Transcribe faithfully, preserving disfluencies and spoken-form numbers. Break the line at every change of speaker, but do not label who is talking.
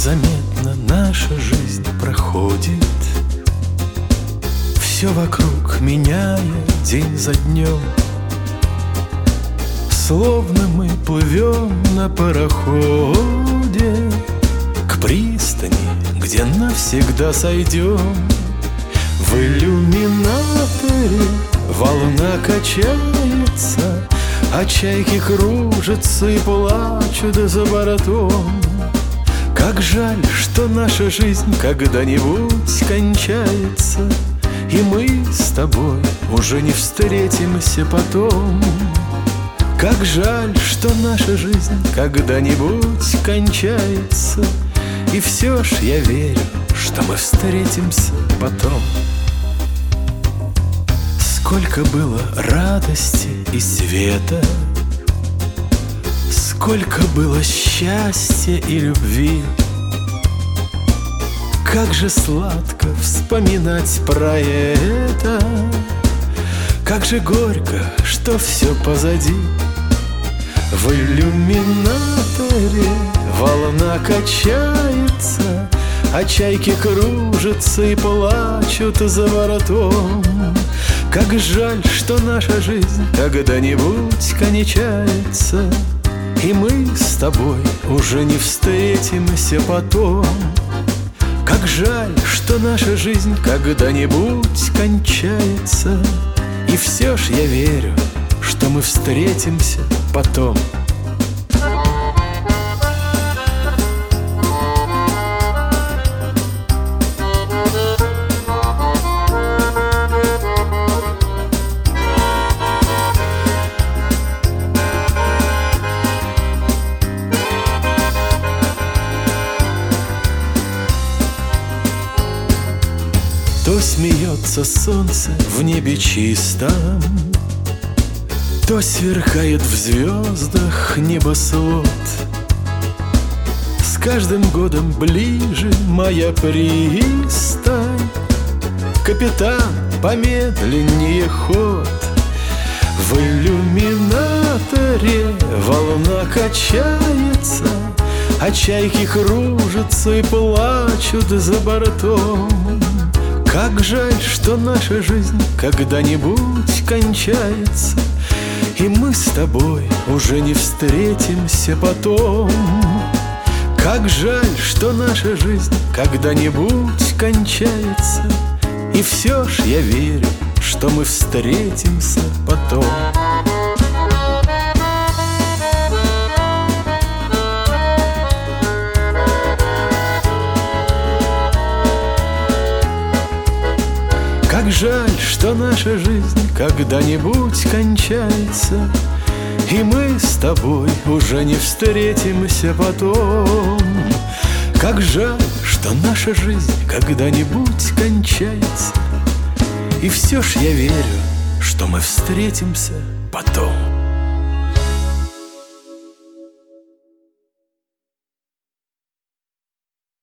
незаметно наша жизнь проходит, все вокруг меняя день за днем. Словно мы плывем на пароходе к пристани, где навсегда сойдем. В иллюминаторе волна качается, а чайки кружатся и плачут за бортом. Как жаль, что наша жизнь когда-нибудь кончается, и мы с тобой уже не встретимся потом. Как жаль, что наша жизнь когда-нибудь кончается, и все ж я верю, что мы встретимся потом. Сколько было радости и света, сколько было счастья и любви. Как же сладко вспоминать про это, как же горько, что все позади. В иллюминаторе волна качается, а чайки кружатся и плачут за бортом. Как жаль, что наша жизнь когда-нибудь кончается, и мы с тобой уже не встретимся потом. Как жаль, что наша жизнь когда-нибудь кончается, и все ж я верю, что мы встретимся потом. То смеется солнце в небе чистом, то сверкает в звездах небосвод. С каждым годом ближе моя пристань, капитан, помедленнее ход. В иллюминаторе волна качается, а чайки кружатся и плачут за бортом. Как жаль, что наша жизнь когда-нибудь кончается, и мы с тобой уже не встретимся потом. Как жаль, что наша жизнь когда-нибудь кончается, и все ж я верю, что мы встретимся потом. Как жаль, что наша жизнь когда-нибудь кончается, и мы с тобой уже не встретимся потом. Как жаль, что наша жизнь когда-нибудь кончается, и все ж я верю, что мы встретимся потом.